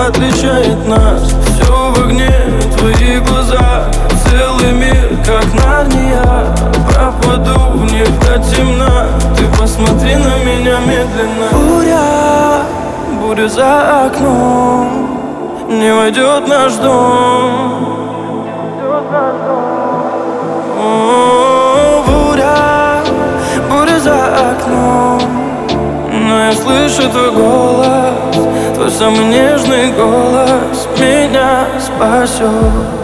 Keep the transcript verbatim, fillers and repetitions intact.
отличает нас. Все в огне, твои глаза, целый мир, как Нарния. Пропаду в них до темна, ты посмотри на меня медленно. Буря, буря за окном, не войдет наш дом. О, буря, буря за окном, но я слышу твой голос, твой самый нежный голос меня спасет.